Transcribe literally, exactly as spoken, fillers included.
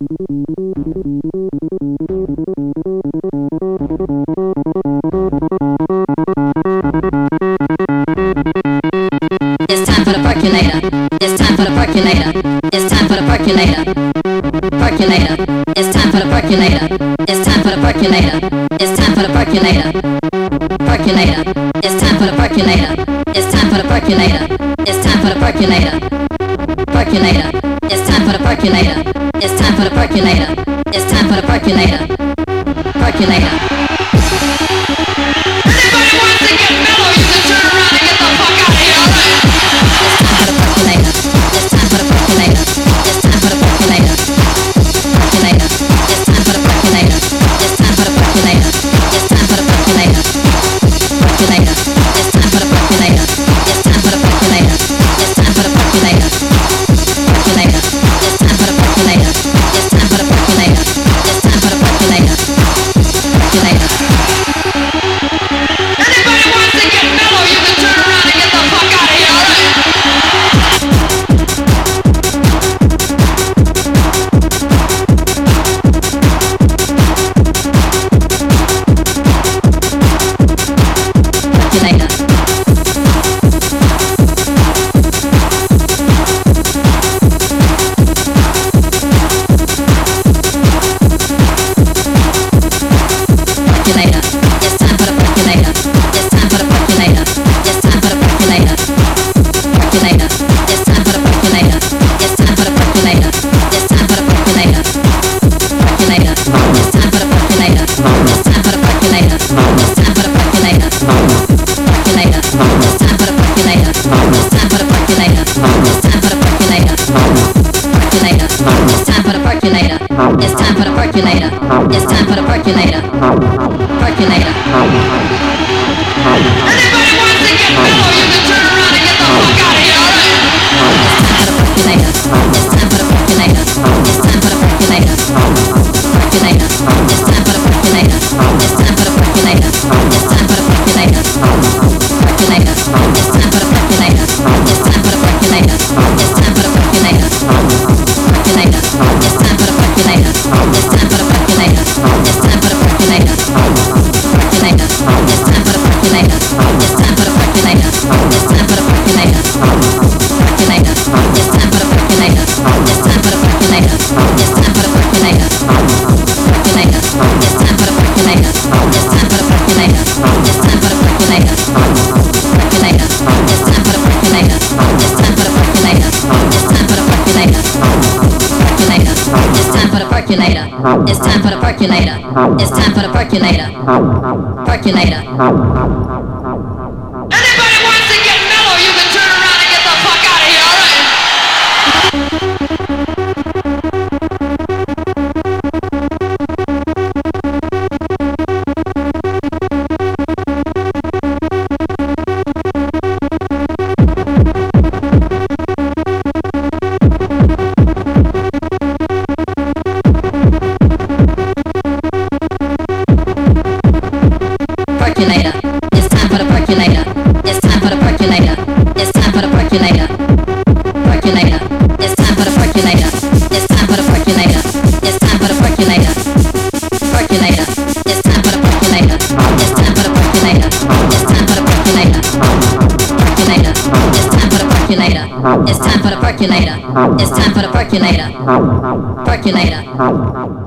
It's time for the percolator. It's time for the percolator. It's time for the percolator. Percolator. It's time for the percolator. It's time for the percolator. It's time for the percolator. Percolator. It's time for the percolator. It's time for the percolator. It's time for the percolator. Percolator. It's time for the percolator. It's time for the percolator. It's time for the percolator. Percolator. Anybody wants to get mellow, you can turn around and get the fuck out of here, alright? It's time for the percolator. It's time for the percolator. Percolator. It's time for the percolator. It's time for the percolator. It's time for the percolator. Percolator. It's time for the percolator. It's time for the percolator. It's time for the percolator. Percolator. It's time for the percolator. It's time for the percolator. It's time for the percolator. Percolator. Anybody wants to get mellow, you can turn around and get the fuck out of here, alright? It's time for the percolator. It's time for the percolator. Percolator. Anybody wants to get mellow, you can turn around and get the fuck out of here, alright? It's time for the percolator. It's time for the percolator. Percolator. It's time for the percolator. It's time for the percolator. It's time for the percolator. Percolator. It's time for the percolator. It's time for the percolator. It's time for the percolator. Percolator. It's time for the percolator. It's time for the percolator. It's time for the percolator. Percolator. It's time for the percolator. It's time for the percolator. It's time for the percolator. Percolator. It's time for the percolator. It's time for the percolator. It's time for the percolator. Percolator. It's time for the percolator. It's time for the percolator. It's time for the percolator. Percolator. It's time for the percolator. It's time for the percolator. It's time for the percolator. Percolator. It's time for the percolator. It's time for the percolator. It's time for the percolator. Percolator. Anybody wants to get mellow, you can turn around and get the fuck out of here, alright? Percolator. It's time for the percolator. It's time for the percolator. It's time for the percolator. Percolator. It's time for the percolator. It's time for the percolator. It's time for the percolator. Percolator. It's time for the percolator. It's time for the percolator. It's time for the percolator. Percolator. It's time for the percolator. It's time for the percolator. It's time for the percolator. Percolator.